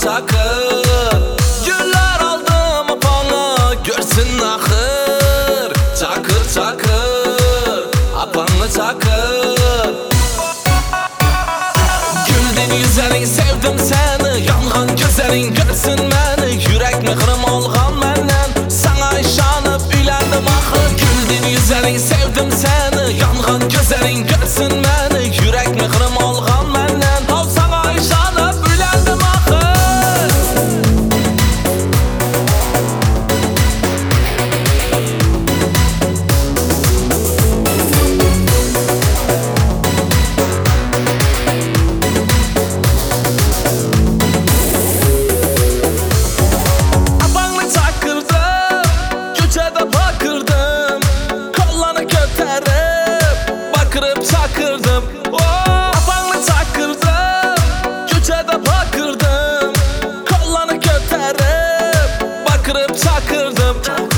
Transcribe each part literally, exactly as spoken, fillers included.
çakır. Güller aldım apana görsün ahır. Çakır çakır apanı çakır. Güldün yüzlerin sevdim seni, yanğın gözlerin görsün beni. Yürek mehrim olğan menden, sana işanıp üylendim axı. Güldün yüzlerin sevdim seni, yanğın gözlerin görsün beni. Yürek mehrim olğan menden, al sana işanıp üylendim axı. Çakırdım, oh, apanı çakırdım. Küçede bakırdım, kollarını götürüp bakırıp çakırdım.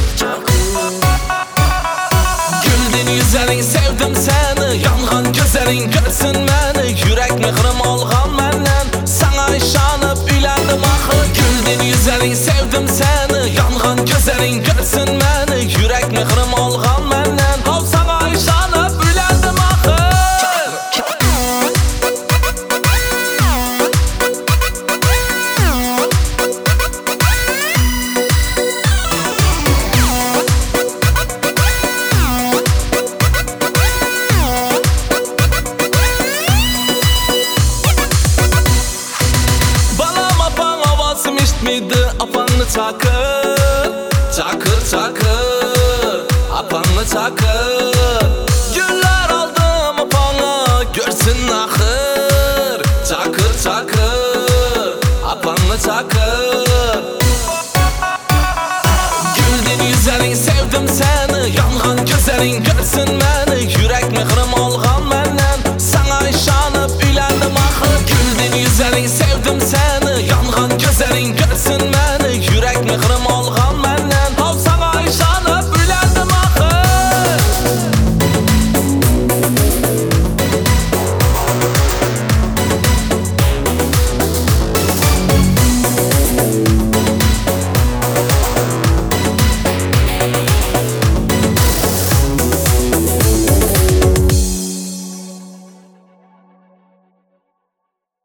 Güldün yüzlerin sevdim seni, yanğın gözlerin görsün beni. Yürek mehrim olğan menden, sana işanıp üylendim axı. Güldün yüzlerin sevdim seni, yanğın gözlerin görsün beni. Yürek mehrim olğan menden, al sana işanıp üylendim axı. Miydi apanı çakır, çakır çakır, apanı çakır.